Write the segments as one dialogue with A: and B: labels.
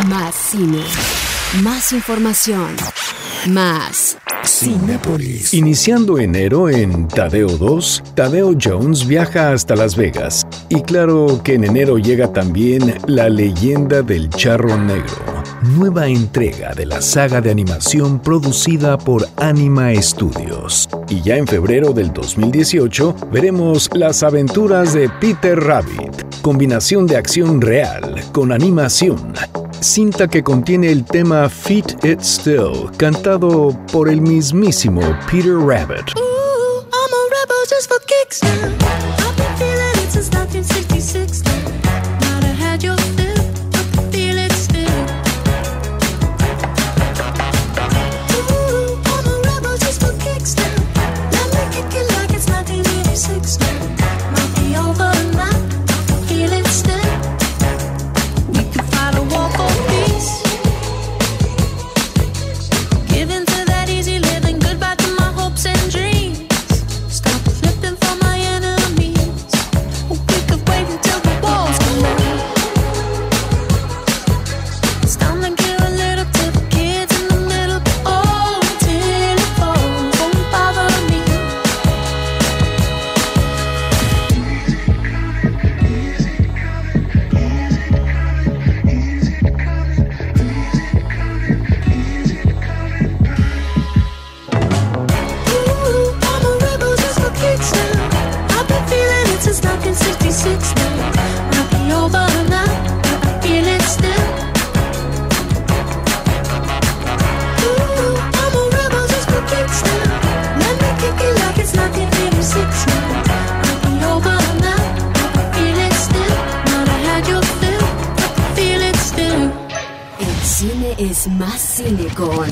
A: Más cine, más información, más Cinépolis.
B: Iniciando enero en Tadeo 2, Tadeo Jones viaja hasta Las Vegas. Y claro que en enero llega también La leyenda del charro negro, nueva entrega de la saga de animación producida por Anima Studios. Y ya en febrero del 2018 veremos Las aventuras de Peter Rabbit, combinación de acción real con animación. Cinta que contiene el tema Fit It Still, cantado por el mismísimo Peter Rabbit.
C: Ooh, I'm a rebel just for kicks now. I've been feeling it since 1966 now. Might have had your fill, but feel it still. Ooh, I'm a rebel just for kicks now. Let me kick it like it's 1986 now. Might be over now, I feel it still. We could fight a war for peace. Give in to that easy living, goodbye to my hopes and dreams. Stop flipping for my enemies. We could wait until the walls come down. It's time to give a little to the kids in the middle. Oh, until it falls, won't bother me. Ooh, I'm a rebel just for kicks now. I've been feeling it since 1966 now. Might be over now, but I feel it still. Ooh, I'm a rebel just for kicks now. Let me kick it like it's 1986 now. Might be over now, but I feel it still. Might have had your fill, but I feel it still.
A: El cine es más cine con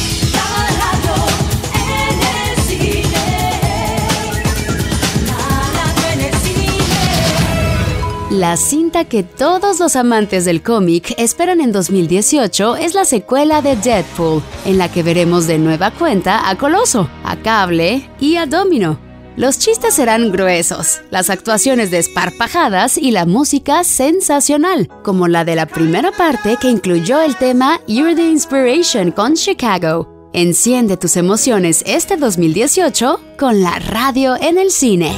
A: la cinta que todos los amantes del cómic esperan en 2018 es la secuela de Deadpool, en la que veremos de nueva cuenta a Coloso, a Cable y a Domino. Los chistes serán gruesos, las actuaciones desparpajadas y la música sensacional, como la de la primera parte que incluyó el tema You're the Inspiration con Chicago. Enciende tus emociones este 2018 con la radio en el cine.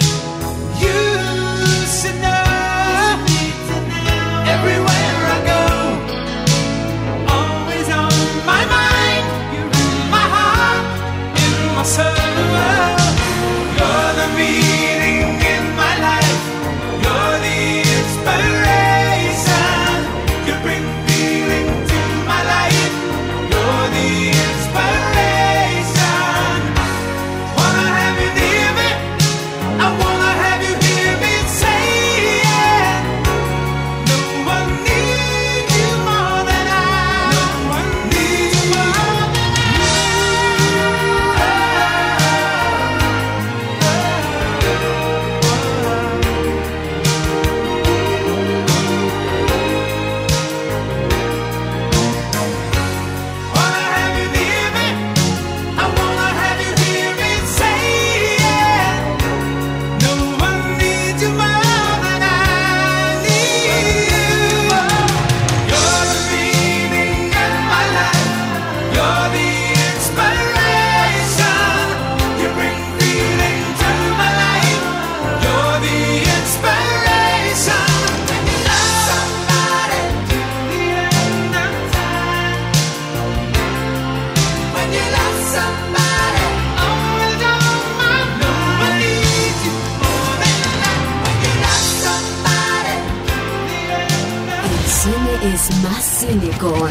A: Es más cine con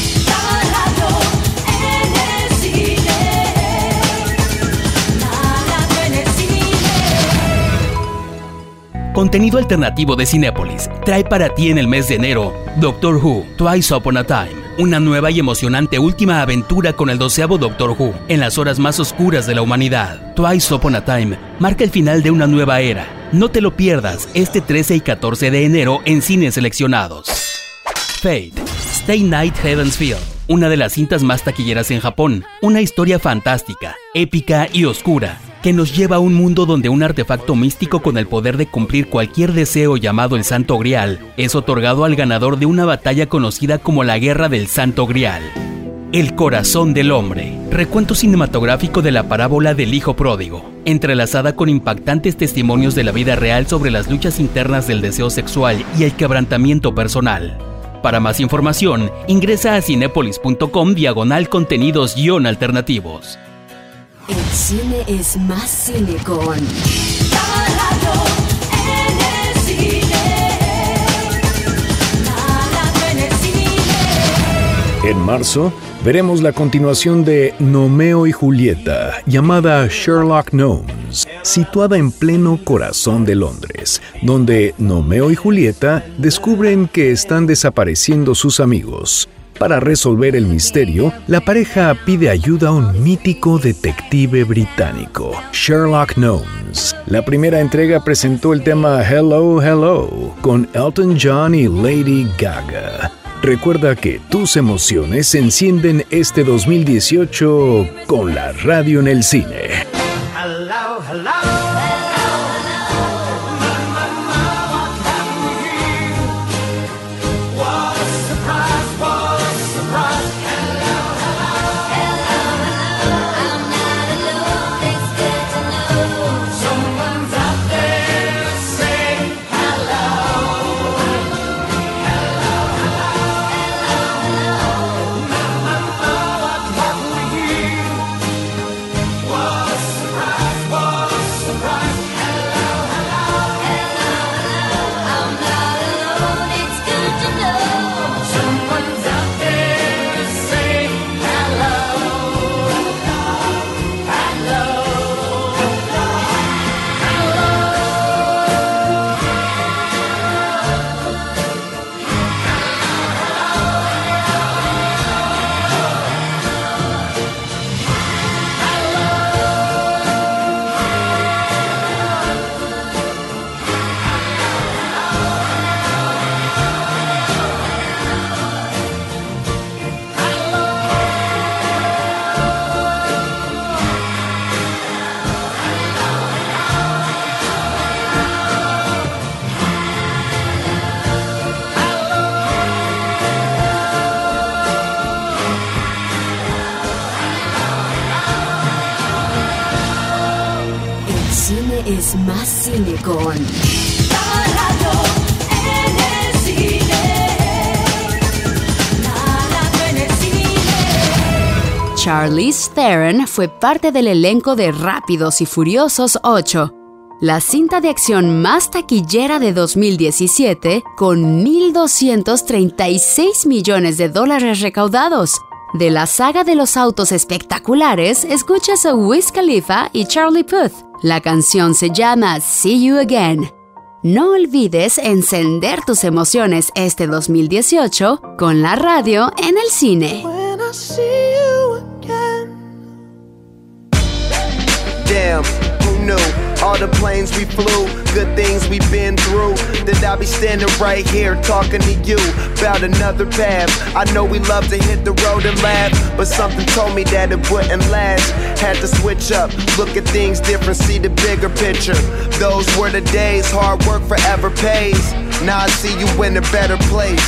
D: Contenido alternativo de Cinépolis trae para ti en el mes de enero Doctor Who, Twice Upon a Time, una nueva y emocionante última aventura con el 12º Doctor Who en las horas más oscuras de la humanidad. Twice Upon a Time marca el final de una nueva era. No te lo pierdas este 13 y 14 de enero en cines seleccionados. Fate, Stay Night Heaven's Feel, una de las cintas más taquilleras en Japón, una historia fantástica, épica y oscura, que nos lleva a un mundo donde un artefacto místico con el poder de cumplir cualquier deseo llamado el Santo Grial es otorgado al ganador de una batalla conocida como la Guerra del Santo Grial. El corazón del hombre, recuento cinematográfico de la parábola del hijo pródigo, entrelazada con impactantes testimonios de la vida real sobre las luchas internas del deseo sexual y el quebrantamiento personal. Para más información, ingresa a cinépolis.com/contenidos-alternativos.
A: El cine es más cine con...
B: En marzo, veremos la continuación de Nomeo y Julieta, llamada Sherlock Gnomes, situada en pleno corazón de Londres, donde Nomeo y Julieta descubren que están desapareciendo sus amigos. Para resolver el misterio, la pareja pide ayuda a un mítico detective británico, Sherlock Gnomes. La primera entrega presentó el tema Hello, Hello, con Elton John y Lady Gaga. Recuerda que tus emociones se encienden este 2018 con la radio en el cine.
C: Hello, hello.
A: Es más cine con... Charlize Theron fue parte del elenco de Rápidos y Furiosos 8, la cinta de acción más taquillera de 2017, con $1,236 millones recaudados. De la saga de los autos espectaculares, escuchas a Wiz Khalifa y Charlie Puth. La canción se llama See You Again. No olvides encender tus emociones este 2018 con la radio en el cine.
C: When I see you again. Damn, who knew? All the planes we flew, good things we've been through. That I'll be standing right here talking to you about another path. I know we love to hit the road and laugh, but something told me that it wouldn't last. Had to switch up, look at things different, see the bigger picture. Those were the days, hard work forever pays. Now I see you in a better place.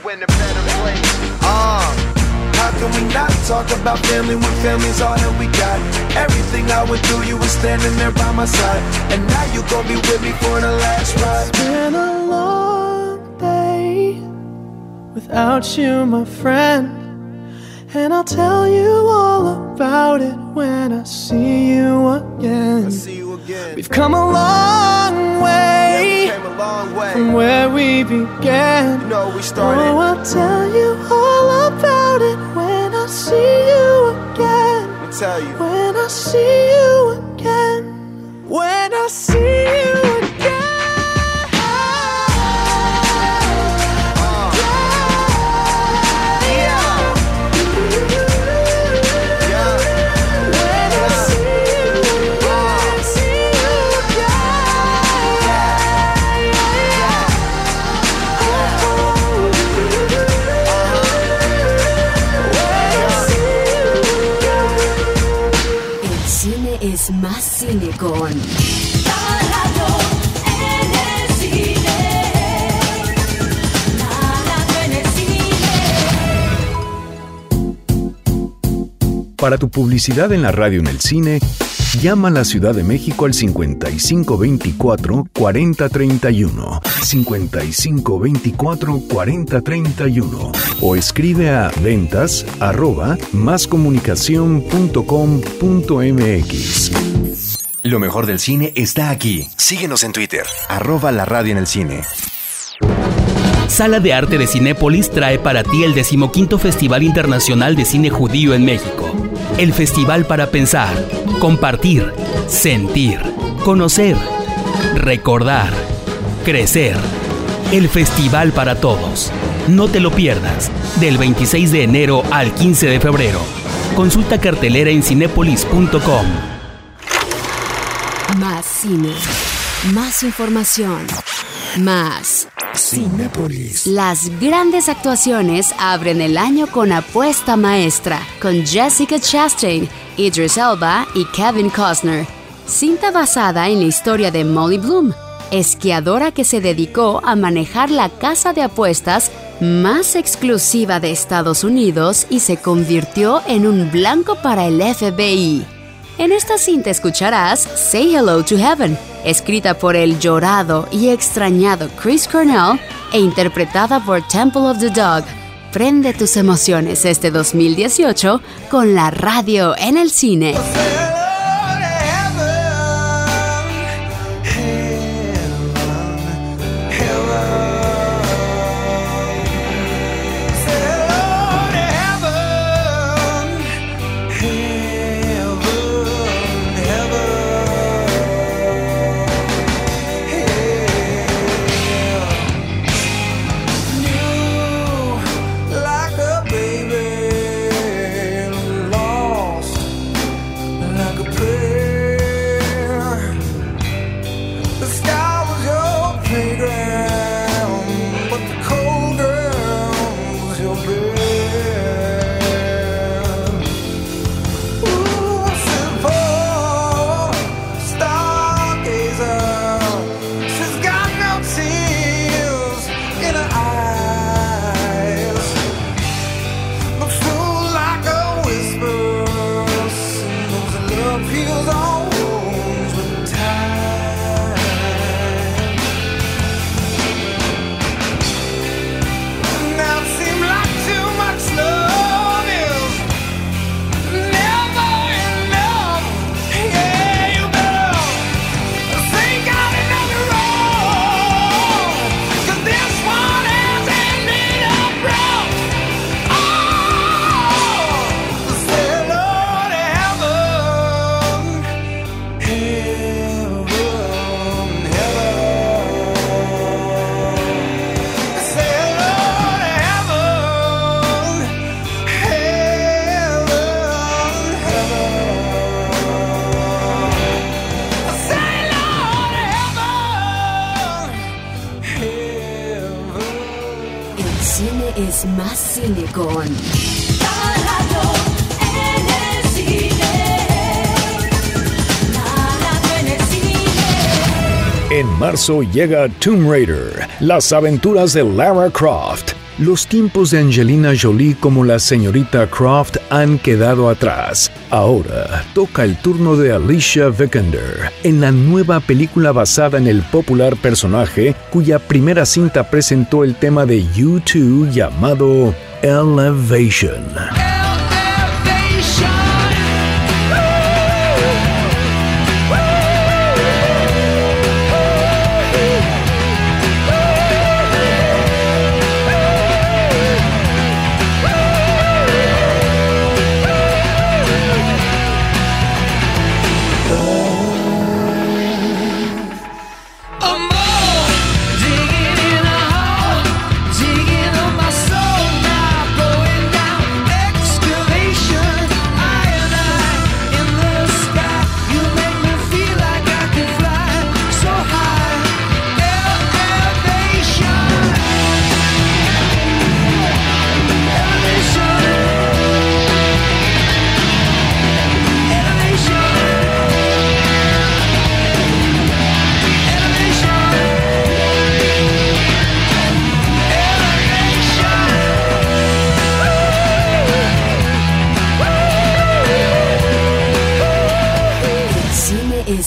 C: How can we not talk about family when family's all that we got? Everything I went through, you were standing there by my side. And now you gon' be with me for the last ride. It's been a long day without you, my friend. And I'll tell you all about it when I see you again. We've come a long way, from where we began. You know we started. Oh, I'll tell you all about it when I see you again. Let me tell you. When I see you again. When I see you again.
A: es Más Cine con
B: Para tu publicidad en la radio en el cine, llama a la Ciudad de México al 5524-4031, 5524-4031 o escribe a ventas@mascomunicacion.com.mx.
E: Lo mejor del cine está aquí. Síguenos en Twitter, @La Radio en el Cine.
D: Sala de Arte de Cinépolis trae para ti el 15º Festival Internacional de Cine Judío en México. El festival para pensar, compartir, sentir, conocer, recordar, crecer. El festival para todos. No te lo pierdas. Del 26 de enero al 15 de febrero. Consulta cartelera en cinépolis.com.
A: Más cine, más información, más
B: Cinépolis.
A: Las grandes actuaciones abren el año con Apuesta Maestra, con Jessica Chastain, Idris Elba y Kevin Costner. Cinta basada en la historia de Molly Bloom, esquiadora que se dedicó a manejar la casa de apuestas más exclusiva de Estados Unidos y se convirtió en un blanco para el FBI. En esta cinta escucharás Say Hello to Heaven, escrita por el llorado y extrañado Chris Cornell e interpretada por Temple of the Dog. Prende tus emociones este 2018 con la radio en el cine. Es Más Cine con
B: En marzo llega Tomb Raider, las aventuras de Lara Croft. Los tiempos de Angelina Jolie como la señorita Croft han quedado atrás. Ahora toca el turno de Alicia Vikander en la nueva película basada en el popular personaje cuya primera cinta presentó el tema de U2 llamado Elevation.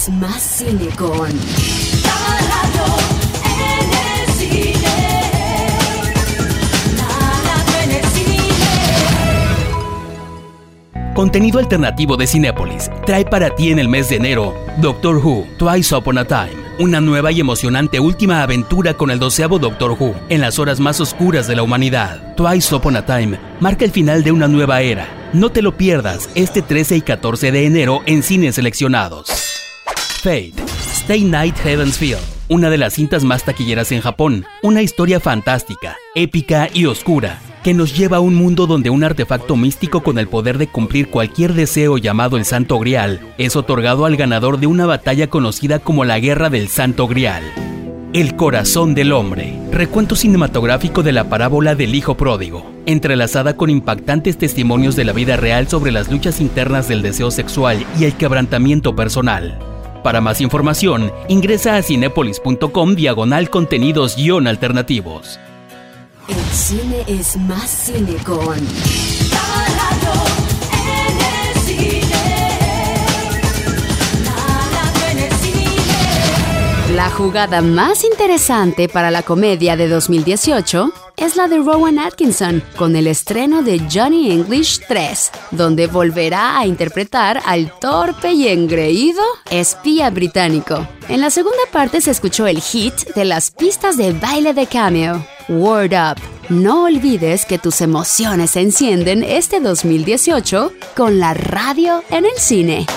A: es Más Cine con...
D: Contenido alternativo de Cinépolis trae para ti en el mes de enero Doctor Who, Twice Upon a Time, una nueva y emocionante última aventura con el 12º Doctor Who en las horas más oscuras de la humanidad. Twice Upon a Time marca el final de una nueva era. No te lo pierdas este 13 y 14 de enero en cines seleccionados. Fate, Stay Night Heaven's Feel, una de las cintas más taquilleras en Japón, una historia fantástica, épica y oscura, que nos lleva a un mundo donde un artefacto místico con el poder de cumplir cualquier deseo llamado el Santo Grial es otorgado al ganador de una batalla conocida como la Guerra del Santo Grial. El corazón del hombre, recuento cinematográfico de la parábola del hijo pródigo, entrelazada con impactantes testimonios de la vida real sobre las luchas internas del deseo sexual y el quebrantamiento personal. Para más información, ingresa a cinepolis.com/contenidos-alternativos.
A: El cine es Más Cine con... La jugada más interesante para la comedia de 2018 es la de Rowan Atkinson, con el estreno de Johnny English 3, donde volverá a interpretar al torpe y engreído espía británico. En la segunda parte se escuchó el hit de las pistas de baile de cameo, Word Up. No olvides que tus emociones se encienden este 2018 con la radio en el cine.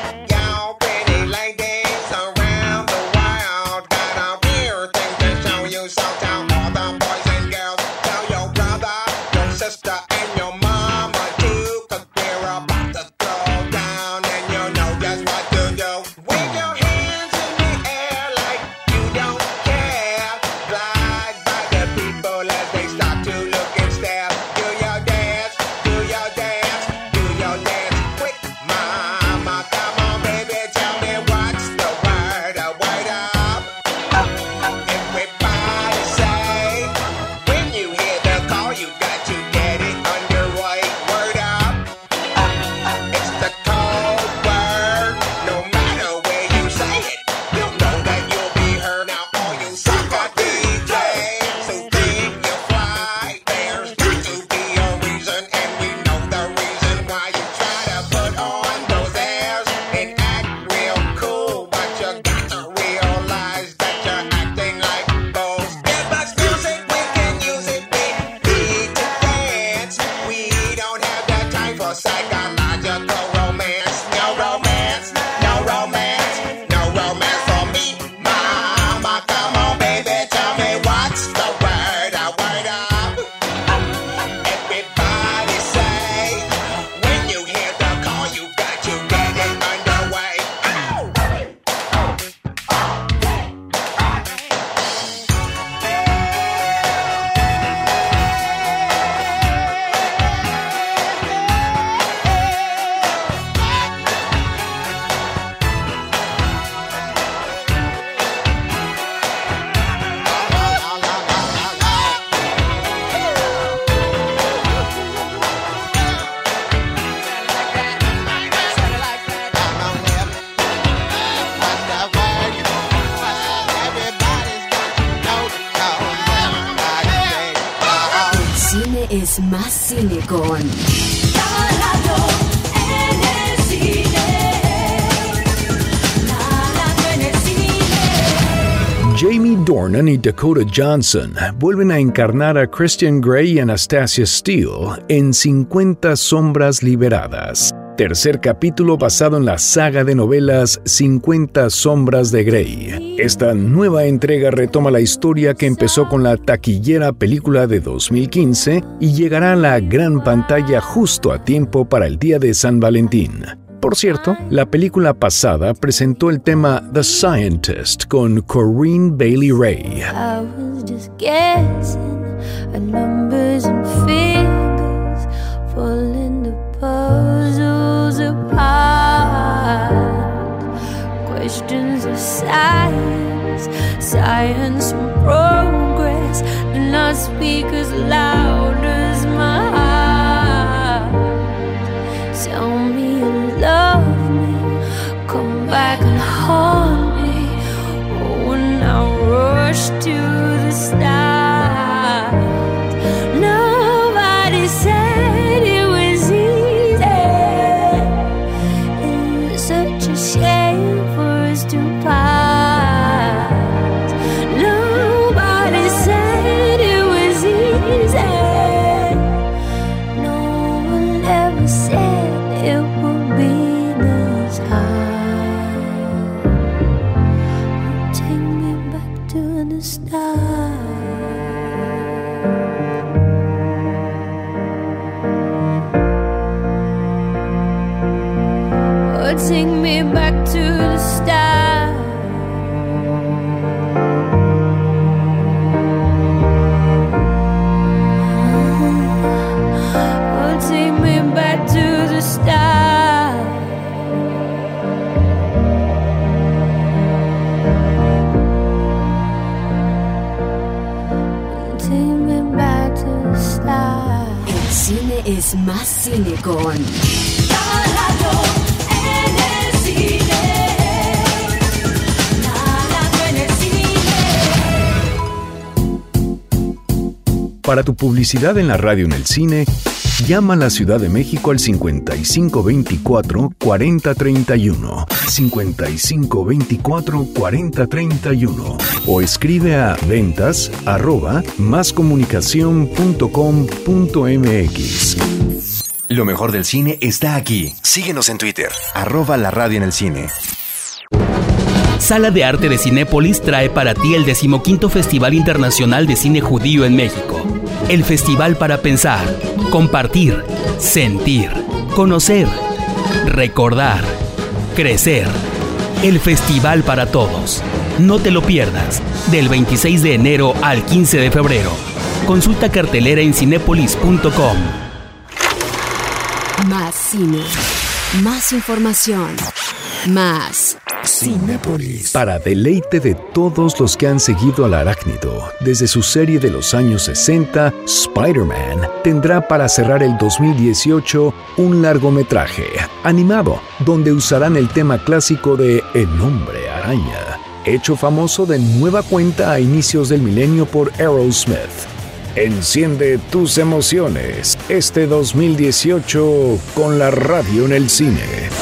A: Es Más Cine con...
B: Jamie Dornan y Dakota Johnson vuelven a encarnar a Christian Grey y Anastasia Steele en 50 Sombras Liberadas, tercer capítulo basado en la saga de novelas 50 Sombras de Grey. Esta nueva entrega retoma la historia que empezó con la taquillera película de 2015 y llegará a la gran pantalla justo a tiempo para el día de San Valentín. Por cierto, la película pasada presentó el tema The Scientist con Corinne Bailey Rae.
C: I was just guessing at numbers and figures, falling the puzzles apart. Questions of science, science and progress do not speak as loud as my heart. Tell me you love me, come back and hold to the start. Oh, take me back to the start. Take me back to the start.
A: El cine es más cine con
B: Para tu publicidad en la radio en el cine, llama a la Ciudad de México al 5524-4031, 5524-4031 o escribe a ventas@mascomunicacion.com.mx.
E: Lo mejor del cine está aquí. Síguenos en Twitter, @la radio en el cine.
D: Sala de Arte de Cinépolis trae para ti el 15º Festival Internacional de Cine Judío en México. El festival para pensar, compartir, sentir, conocer, recordar, crecer. El festival para todos. No te lo pierdas. Del 26 de enero al 15 de febrero. Consulta cartelera en cinépolis.com.
A: más cine, más información, más
B: Cinépolis. Para deleite de todos los que han seguido al arácnido desde su serie de los años 60, Spider-Man tendrá para cerrar el 2018 un largometraje animado donde usarán el tema clásico de El Hombre Araña, hecho famoso de nueva cuenta a inicios del milenio por Aerosmith. Enciende tus emociones este 2018 con la radio en el cine.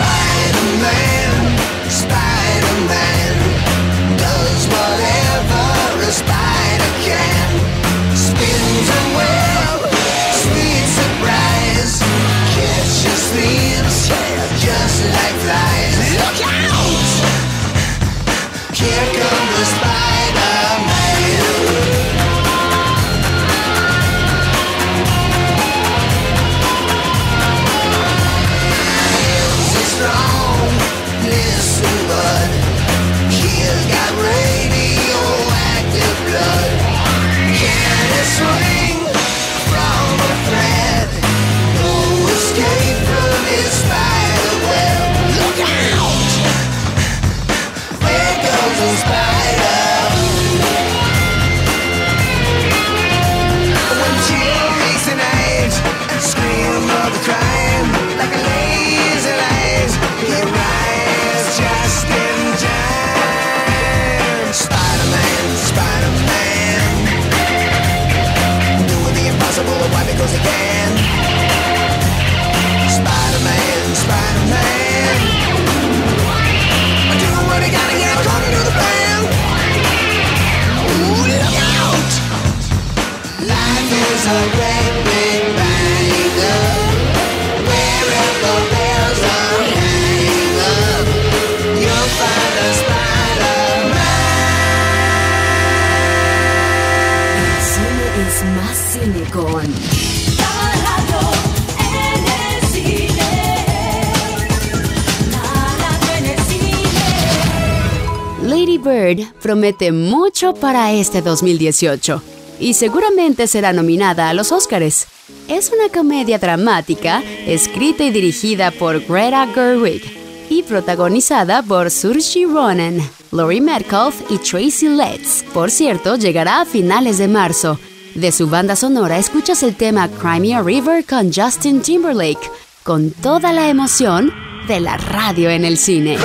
A: Lady Bird promete mucho para este 2018 y seguramente será nominada a los Óscars. Es una comedia dramática escrita y dirigida por Greta Gerwig y protagonizada por Saoirse Ronan, Laurie Metcalf y Tracy Letts. Por cierto, llegará a finales de marzo. De su banda sonora escuchas el tema Cry Me a River con Justin Timberlake, con toda la emoción de la radio en el cine.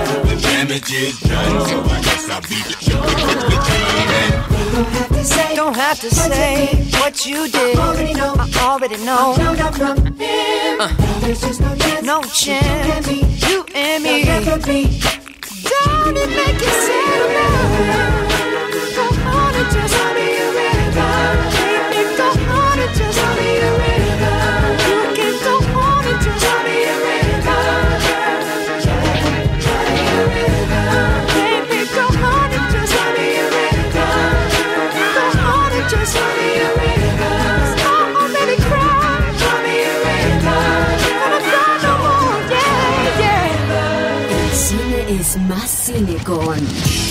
C: Don't
F: have to say what you did. I already know. No chance, you and me. Don't it make you sad now? Go on and just tell me you're ready. Baby, go on and just tell me you're ready. You can go on and just tell me you're ready. Baby, go on and just tell me you're ready. Go on and just tell me you're ready. I'm already crying. Tell me you're ready. Gonna cry no more, yeah, yeah.
A: El cine es más cine con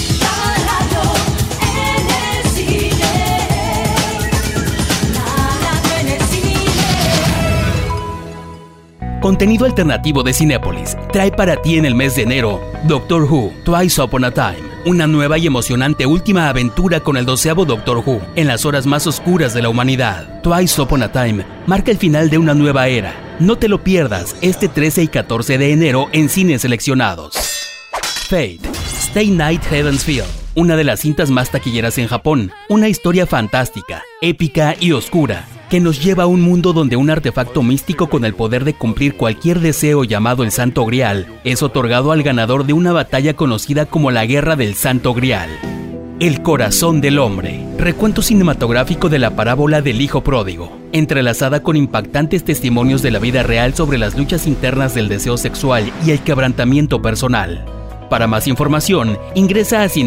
D: Contenido alternativo de Cinépolis trae para ti en el mes de enero Doctor Who, Twice Upon a Time, una nueva y emocionante última aventura con el 12º Doctor Who en las horas más oscuras de la humanidad. Twice Upon a Time marca el final de una nueva era. No te lo pierdas este 13 y 14 de enero en cines seleccionados. Fate, Stay Night Heaven's Feel, una de las cintas más taquilleras en Japón, una historia fantástica, épica y oscura, que nos lleva a un mundo donde un artefacto místico con el poder de cumplir cualquier deseo llamado el Santo Grial es otorgado al ganador de una batalla conocida como la Guerra del Santo Grial. El corazón del hombre, recuento cinematográfico de la parábola del hijo pródigo, entrelazada con impactantes testimonios de la vida real sobre las luchas internas del deseo sexual y el quebrantamiento personal. Para más información, ingresa a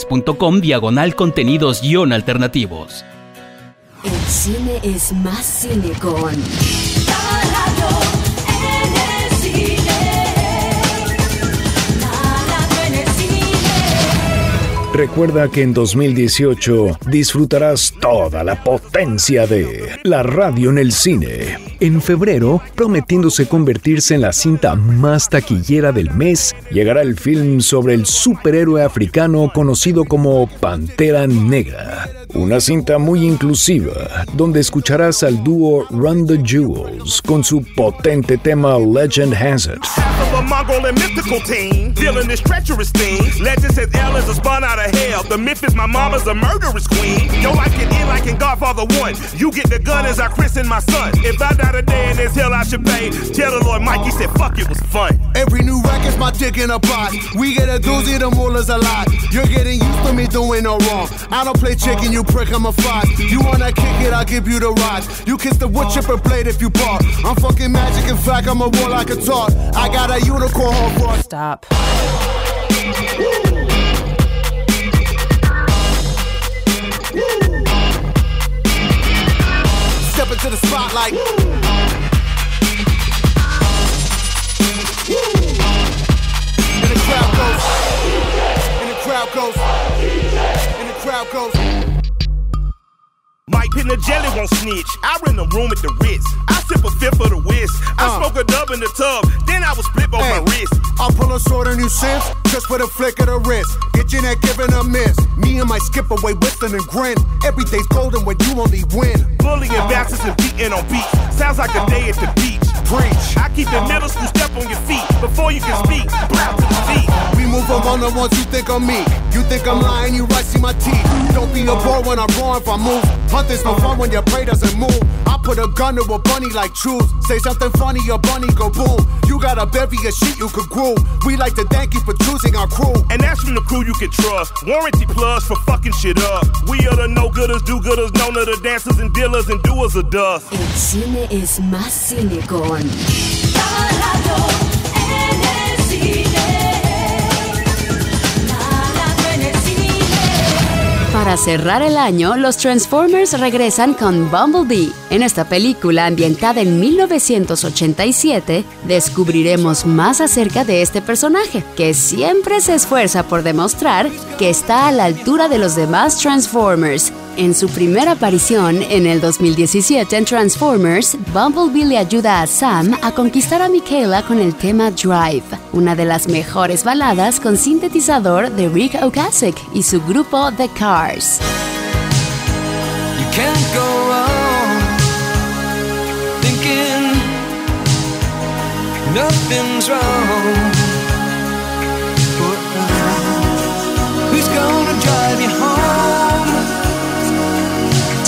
D: cinepolis.com/contenidos-alternativos.
A: El cine es más cine con
B: Recuerda que en 2018 disfrutarás toda la potencia de la radio en el cine. En febrero, prometiéndose convertirse en la cinta más taquillera del mes, llegará el film sobre el superhéroe africano conocido como Pantera Negra. Una cinta muy inclusiva, donde escucharás al dúo Run the Jewels con su potente tema Legend Has It.
G: A Mongol and mythical team, dealing this treacherous thing. Legend says L is a spun out of hell. The myth is my mama's a murderous queen. Yo, I can end like in Godfather 1. You get the gun as I christen my son. If I die today in this hell, I should pay. Tell the Lord Mikey said, fuck, it was fun.
H: Every new record's my dick in a pot. We get a doozy, the moolah a lot. You're getting used to me doing no wrong. I don't play chicken, you prick, I'm a fox. You wanna kick it, I'll give you the rods. You kiss the wood chipper blade if you bark. I'm fucking magic, in fact, I'm a war like a talk. I got a unicorn horn for a
F: Stop.
H: Step into the spotlight. And the crowd goes. And the crowd goes. And the crowd goes.
G: Mike Pin the jelly won't snitch. I rent a room at the Ritz. I sip a fifth of the whiz. I smoke a dub in the tub. Then I was flip on my wrist.
H: I'll pull a sword on you since, just for the flick of the wrist. Get your neck giving a miss. Me and my skip away whistling and grin. Every day's golden when you only win.
G: Bullying bastards and beating on beats. Sounds like a day at the beach.
H: Preach.
G: I keep the middle school step on your feet. Before you can speak, blow to the feet.
H: We move among the ones you think I'm me. You think I'm lying, you right, see my teeth. Don't be a bore when I roar if I move. Hunting's no fun when your prey doesn't move. I put a gun to a bunny like truth. Say something funny, your bunny go boom. You got a bevy of shit you could groove. We like to thank you for choosing our crew.
G: And that's from the crew you can trust. Warranty plus for fucking shit up. We are the no-gooders, do-gooders, known of the dancers and dealers and doers of dust.
A: El cine es más cine con Para cerrar el año, los Transformers regresan con Bumblebee. En esta película, ambientada en 1987, descubriremos más acerca de este personaje, que siempre se esfuerza por demostrar que está a la altura de los demás Transformers. En su primera aparición en el 2017 en Transformers, Bumblebee le ayuda a Sam a conquistar a Mikaela con el tema Drive, una de las mejores baladas con sintetizador de Rick Ocasek y su grupo The Cars.
I: You can't go wrong thinking nothing's wrong. Who's gonna drive you home?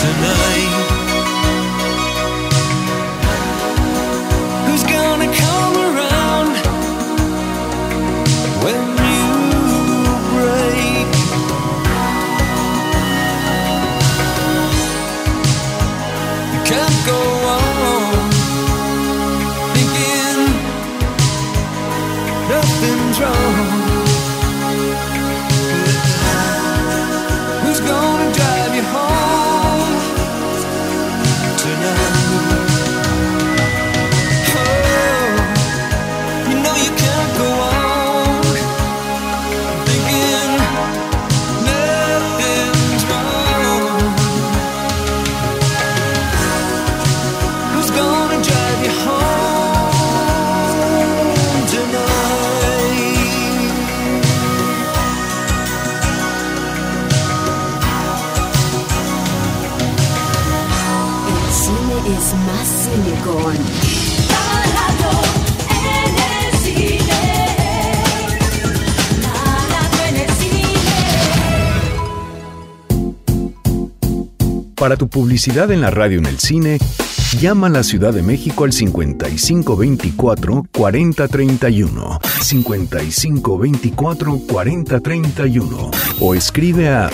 A: es más cine con
C: La radio en el cine. La radio en el cine.
B: Para tu publicidad en la radio en el cine, llama a la Ciudad de México al 5524-4031, 5524-4031 o escribe a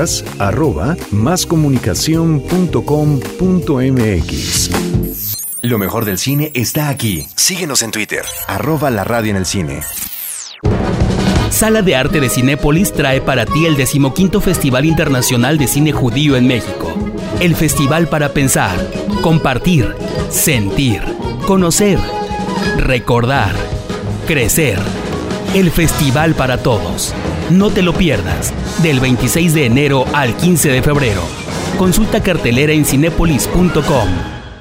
B: ventas@mascomunicacion.com.mx.
E: Lo mejor del cine está aquí. Síguenos en Twitter, @La Radio en el Cine.
D: Sala de Arte de Cinépolis trae para ti el 15º Festival Internacional de Cine Judío en México. El festival para pensar, compartir, sentir, conocer, recordar, crecer. El festival para todos. No te lo pierdas. Del 26 de enero al 15 de febrero. Consulta cartelera en cinépolis.com.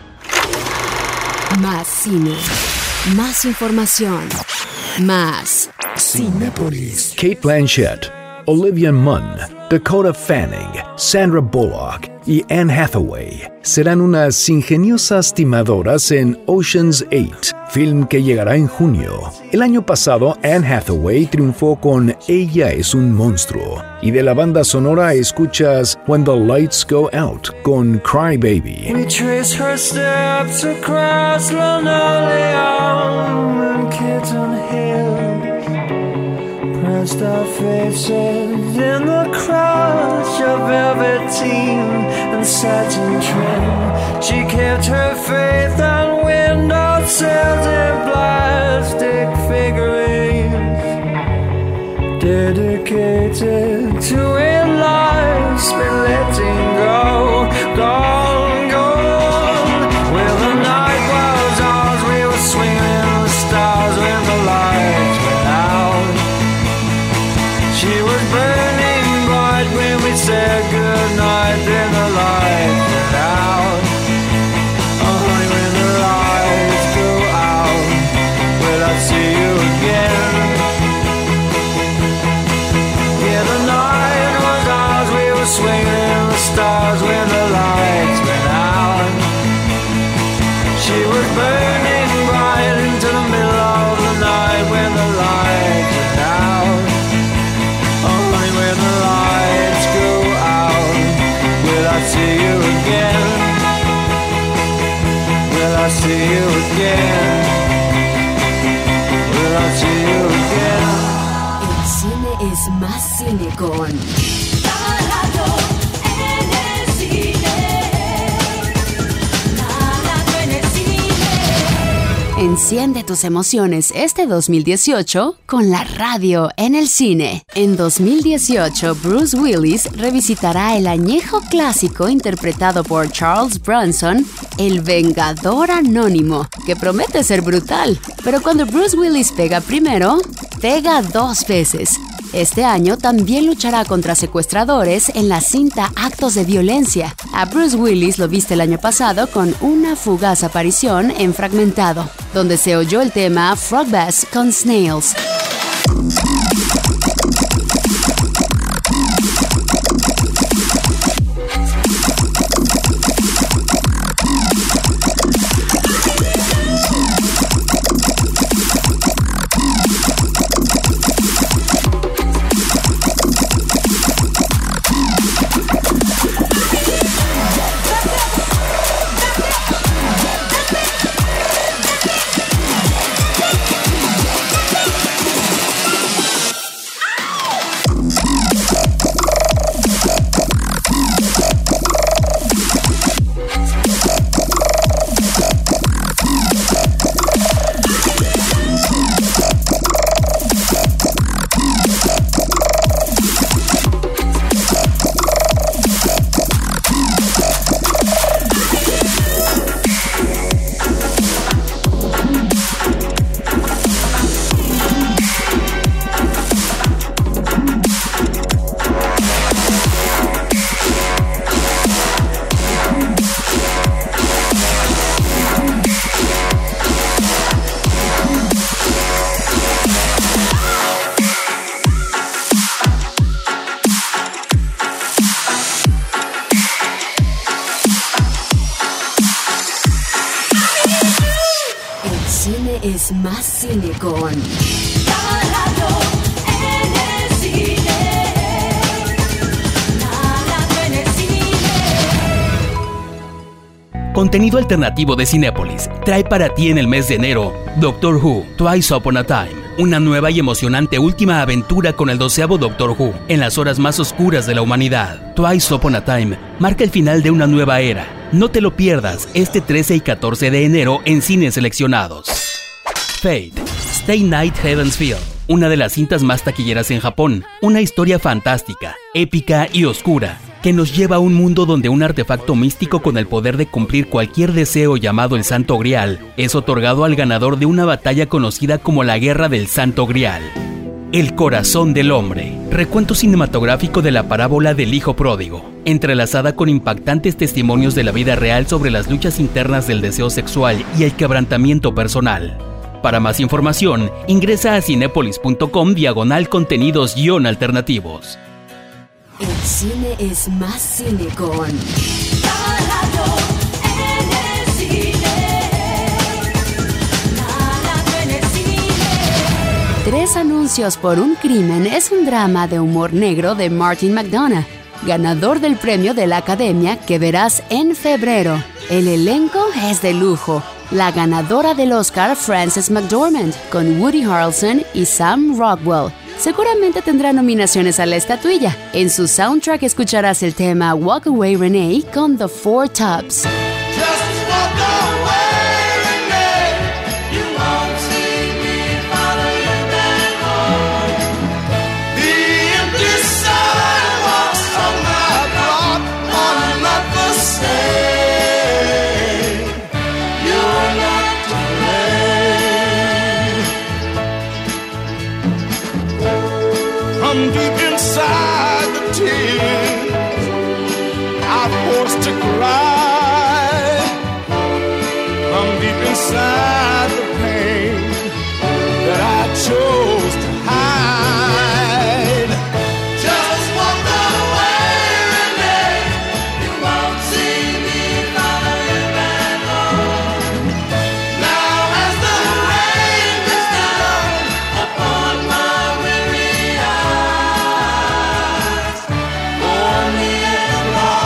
A: más cine, más información, más
B: Cinépolis. Kate Blanchett, Olivia Munn, Dakota Fanning, Sandra Bullock y Anne Hathaway serán unas ingeniosas timadoras en Ocean's 8, film que llegará en junio. El año pasado, Anne Hathaway triunfó con Ella es un monstruo, y de la banda sonora escuchas When the Lights Go Out con Cry Baby.
I: We trace her steps across linoleum and kitten hills. Pressed our faces in the crowds of velveteen and satin trim. She kept her faith on windowsills and plastic figurines, dedicated to a life been letting go, gone, gone. Well, the night was ours, we were swinging the stars when the lights went out. She was burning bright when we said goodnight, then the lights went out. Oh, honey, when the lights go out, will I see you again? Yeah, the night was ours, we were swinging the stars when the lights went out. She was burning bright into the middle of the night when the lights went out. Oh, honey, when the lights go out, will I see you again? Will I see you again? Will I see you again?
A: El cine es más cine con
C: La radio en el cine. La radio en el cine.
A: Enciende tus emociones este 2018 con la radio en el cine. En 2018, Bruce Willis revisitará el añejo clásico interpretado por Charles Bronson, El Vengador Anónimo, que promete ser brutal. Pero cuando Bruce Willis pega primero, pega dos veces. Este año también luchará contra secuestradores en la cinta Actos de Violencia. A Bruce Willis lo viste el año pasado con una fugaz aparición en Fragmentado, donde se oyó el tema Frog Bass con Snails. es más cine con
D: Contenido alternativo de Cinépolis trae para ti en el mes de enero Doctor Who, Twice Upon a Time, una nueva y emocionante última aventura con el 12º Doctor Who en las horas más oscuras de la humanidad. Twice Upon a Time marca el final de una nueva era. No te lo pierdas este 13 y 14 de enero en cines seleccionados. Fate, Stay Night Heaven's Feel, una de las cintas más taquilleras en Japón, una historia fantástica, épica y oscura, que nos lleva a un mundo donde un artefacto místico con el poder de cumplir cualquier deseo llamado el Santo Grial es otorgado al ganador de una batalla conocida como la Guerra del Santo Grial. El corazón del hombre, recuento cinematográfico de la parábola del hijo pródigo, entrelazada con impactantes testimonios de la vida real sobre las luchas internas del deseo sexual y el quebrantamiento personal. Para más información, ingresa a cinepolis.com/contenidos-alternativos.
A: El cine es más cine con 3 anuncios por un crimen es un drama de humor negro de Martin McDonagh, ganador del premio de la Academia que verás en febrero. El elenco es de lujo. La ganadora del Oscar, Frances McDormand, con Woody Harrelson y Sam Rockwell. Seguramente tendrá nominaciones a la estatuilla. En su soundtrack escucharás el tema Walk Away Renee con The Four Tops.
G: From deep inside the tears I'm forced to cry. From deep inside the pain that I chose to hide. Just walk away, Renee. You won't see me follow you back home. Now as the rain is down upon my weary eyes, for me to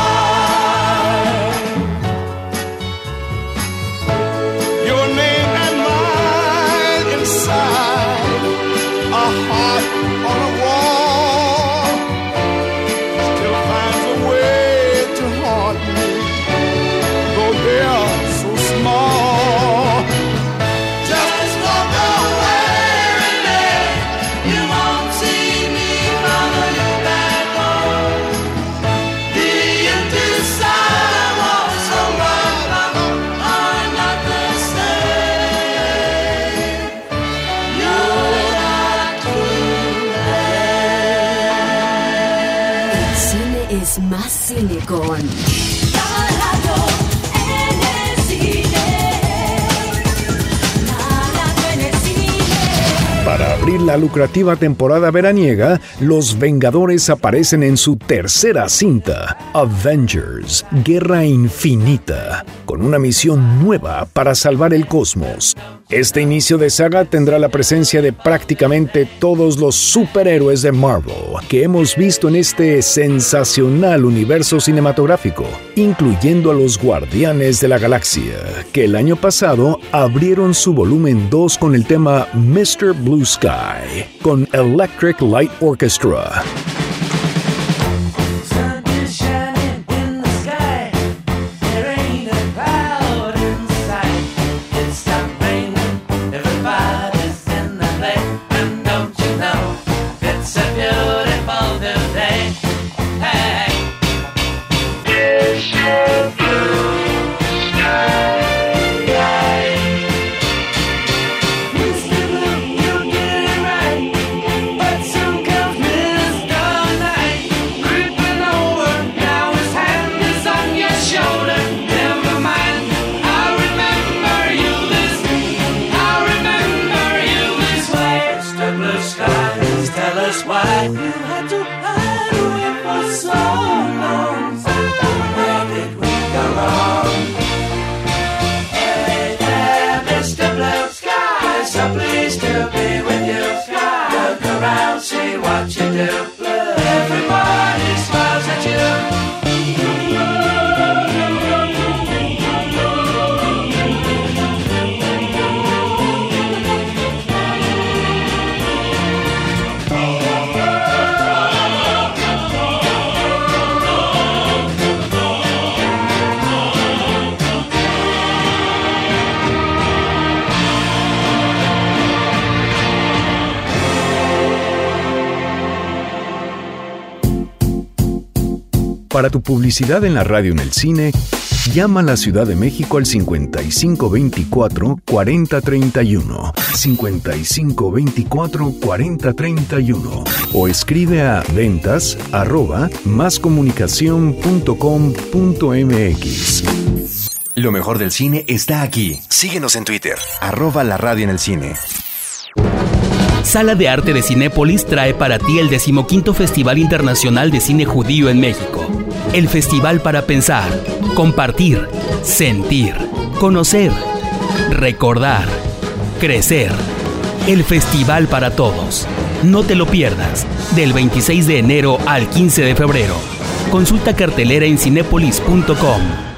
G: cry. Your name and mine inside a heart on a wall still finds a way to haunt me, though they're so small. Just walk away, Renee. You won't see me follow you back home. The empty sidewalks around are not the same. You're not to blame.
A: El cine es más cine con
B: Para abrir la lucrativa temporada veraniega, los Vengadores aparecen en su tercera cinta, Avengers, Guerra Infinita, con una misión nueva para salvar el cosmos. Este inicio de saga tendrá la presencia de prácticamente todos los superhéroes de Marvel que hemos visto en este sensacional universo cinematográfico, incluyendo a los Guardianes de la Galaxia, que el año pasado abrieron su volumen 2 con el tema Mr. Blue Sky, con Electric Light Orchestra.
I: Sun is shining in the sky. There ain't a cloud in sight. It stopped raining. Everybody's in the play. And don't you know it's a beautiful new day? Hey, it's your blue sky. Mr. Blue, you get it right, but soon comes Mr.
B: Para tu publicidad en la radio en el cine, llama a la Ciudad de México al 5524-4031. 5524-4031. O escribe a ventas@mascomunicacion.com.mx.
E: Lo mejor del cine está aquí. Síguenos en Twitter, @La Radio en el Cine.
D: Sala de Arte de Cinépolis trae para ti el 15º Festival Internacional de Cine Judío en México. El festival para pensar, compartir, sentir, conocer, recordar, crecer. El festival para todos. No te lo pierdas. Del 26 de enero al 15 de febrero. Consulta cartelera en cinépolis.com.